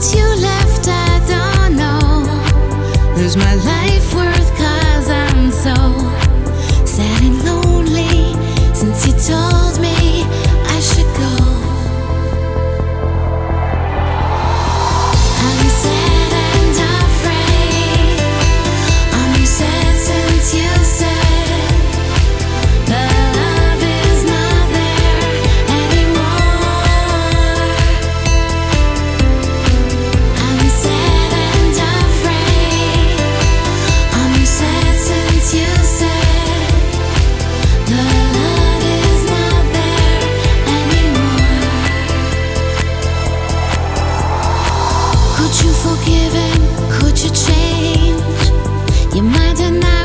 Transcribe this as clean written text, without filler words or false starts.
you left, I don't know. Is my life worth 'cause I'm so sad and lonely since you told me I should go. I'm sad and afraid. I'm sad since you said the love is not there anymore. I'm sad and afraid. I'm sad since you said the love is not there anymore. Could you forgive and could you change? You might deny